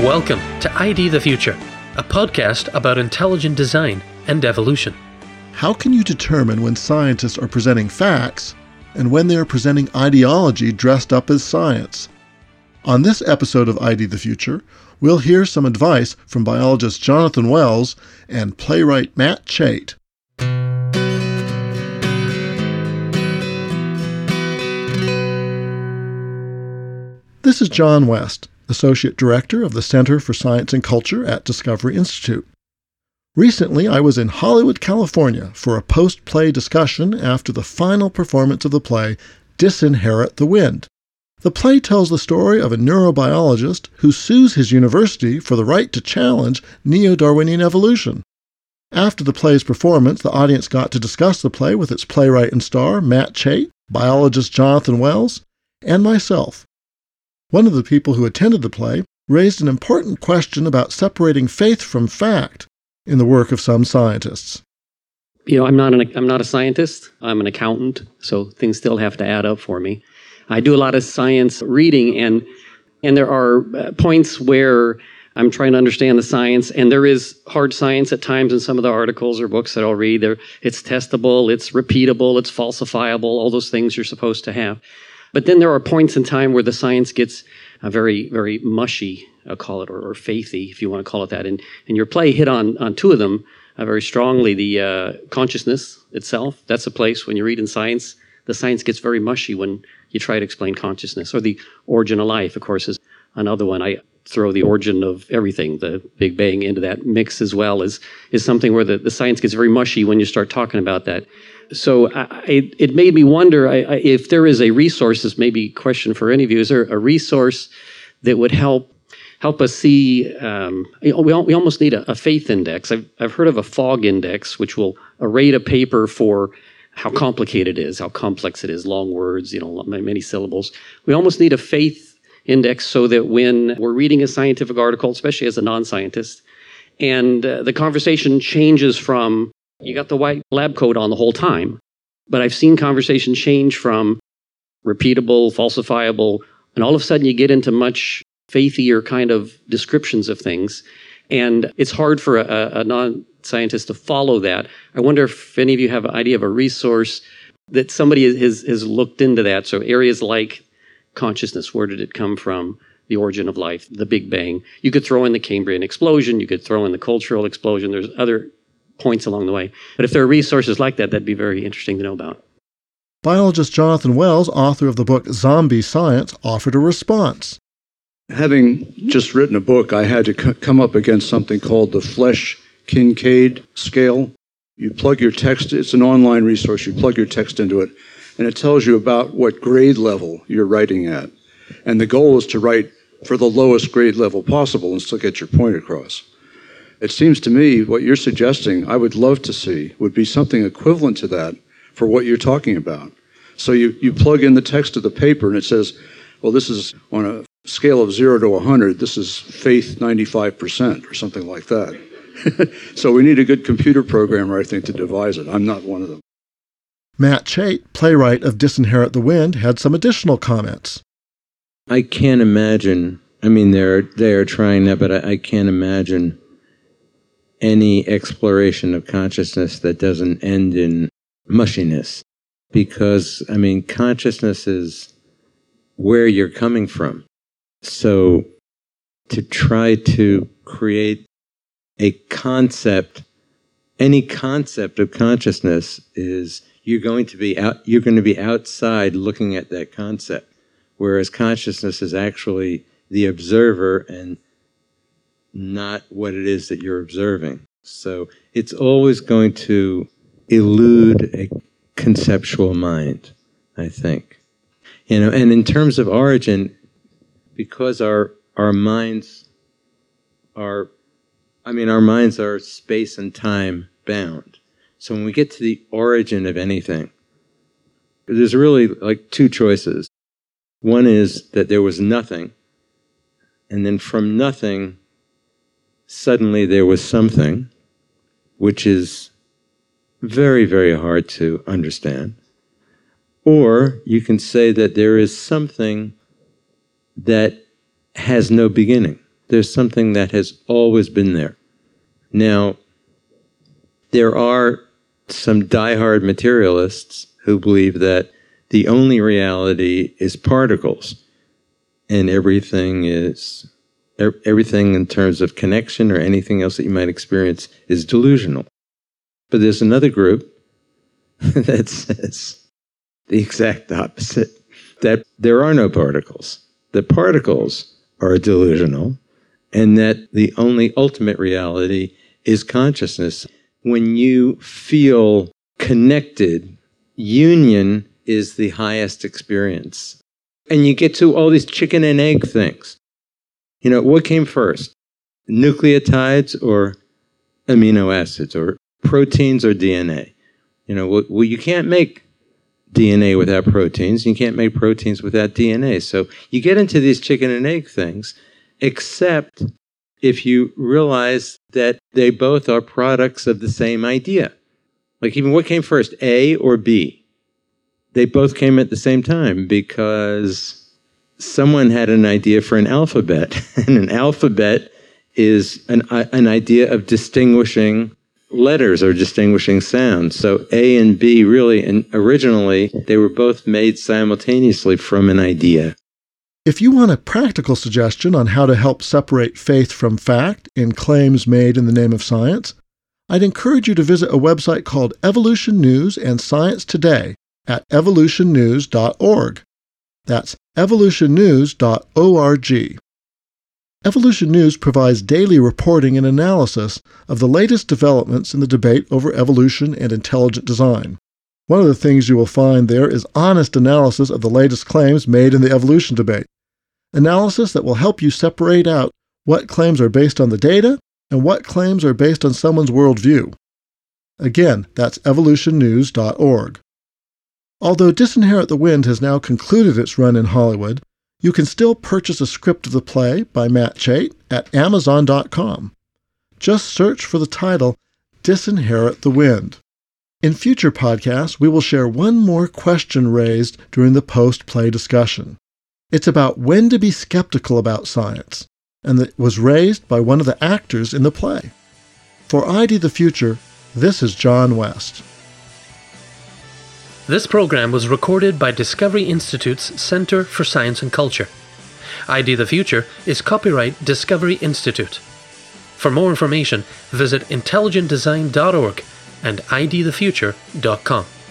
Welcome to ID the Future, a podcast about intelligent design and evolution. How can you determine when scientists are presenting facts and when they are presenting ideology dressed up as science? On this episode of ID the Future, we'll hear some advice from biologist Jonathan Wells and playwright Matt Chait. This is John West, Associate Director of the Center for Science and Culture at Discovery Institute. Recently, I was in Hollywood, California for a post-play discussion after the final performance of the play Disinherit the Wind. The play tells the story of a neurobiologist who sues his university for the right to challenge neo-Darwinian evolution. After the play's performance, the audience got to discuss the play with its playwright and star, Matt Chait, biologist Jonathan Wells, and myself. One of the people who attended the play raised an important question about separating faith from fact in the work of some scientists. I'm not a scientist. I'm an accountant, so things still have to add up for me. I do a lot of science reading, and there are points where I'm trying to understand the science, and there is hard science at times in some of the articles or books that I'll read. It's testable, it's repeatable, it's falsifiable, all those things you're supposed to have. But then there are points in time where the science gets very, very mushy, I'll call it, or faithy, if you want to call it that. And your play hit on two of them very strongly. The consciousness itself, that's a place when you read in science, the science gets very mushy when you try to explain consciousness. Or the origin of life, of course, is another one. I throw the origin of everything, the Big Bang, into that mix as well, is something where the science gets very mushy when you start talking about that. So it made me wonder if there is a resource, this may be a question for any of you, is there a resource that would help us see, we almost need a faith index. I've heard of a FOG index, which will rate a paper for how complicated it is, how complex it is, long words, many syllables. We almost need a faith index so that when we're reading a scientific article, especially as a non-scientist, and the conversation changes from, you got the white lab coat on the whole time, but I've seen conversation change from repeatable, falsifiable, and all of a sudden you get into much faithier kind of descriptions of things. And it's hard for a non-scientist to follow that. I wonder if any of you have an idea of a resource that somebody has looked into that. So areas like consciousness, where did it come from? The origin of life, the Big Bang. You could throw in the Cambrian explosion. You could throw in the cultural explosion. There's other points along the way. But if there are resources like that, that'd be very interesting to know about. Biologist Jonathan Wells, author of the book Zombie Science, offered a response. Having just written a book, I had to come up against something called the Flesch-Kincaid scale. You plug your text, it's an online resource, you plug your text into it, and it tells you about what grade level you're writing at. And the goal is to write for the lowest grade level possible and still get your point across. It seems to me what you're suggesting, I would love to see, would be something equivalent to that for what you're talking about. So you plug in the text of the paper and it says, well, this is on a scale of 0 to 100, this is faith 95% or something like that. So we need a good computer programmer, I think, to devise it. I'm not one of them. Matt Chait, playwright of Disinherit the Wind, had some additional comments. I can't imagine, they're trying that, but I can't imagine any exploration of consciousness that doesn't end in mushiness. Because, consciousness is where you're coming from. So to try to create a concept, any concept of consciousness is you're going to be outside looking at that concept. Whereas consciousness is actually the observer and not what it is that you're observing. So it's always going to elude a conceptual mind, I think. And in terms of origin, because our minds are space and time bound. So when we get to the origin of anything, there's really like two choices. One is that there was nothing, and then from nothing, suddenly there was something, which is very, very hard to understand. Or you can say that there is something that has no beginning, There's something that has always been there. Now, there are some diehard materialists who believe that the only reality is particles, and everything in terms of connection or anything else that you might experience is delusional. But there's another group that says the exact opposite, that there are no particles, that particles are delusional, and that the only ultimate reality is consciousness. When you feel connected, union is the highest experience. And you get to all these chicken and egg things. You know, what came first? Nucleotides or amino acids, or proteins or DNA? You know, well, you can't make DNA without proteins. You can't make proteins without DNA. So you get into these chicken and egg things, except if you realize that they both are products of the same idea. Like, even what came first, A or B? They both came at the same time because someone had an idea for an alphabet, and an alphabet is an idea of distinguishing letters or distinguishing sounds. So A and B really, and originally, they were both made simultaneously from an idea. If you want a practical suggestion on how to help separate faith from fact in claims made in the name of science, I'd encourage you to visit a website called Evolution News and Science Today at evolutionnews.org. That's evolutionnews.org. Evolution News provides daily reporting and analysis of the latest developments in the debate over evolution and intelligent design. One of the things you will find there is honest analysis of the latest claims made in the evolution debate. Analysis that will help you separate out what claims are based on the data and what claims are based on someone's worldview. Again, that's evolutionnews.org. Although Disinherit the Wind has now concluded its run in Hollywood, you can still purchase a script of the play by Matt Chait at Amazon.com. Just search for the title, Disinherit the Wind. In future podcasts, we will share one more question raised during the post-play discussion. It's about when to be skeptical about science, and it was raised by one of the actors in the play. For ID the Future, this is John West. This program was recorded by Discovery Institute's Center for Science and Culture. ID the Future is copyright Discovery Institute. For more information, visit intelligentdesign.org and idthefuture.com.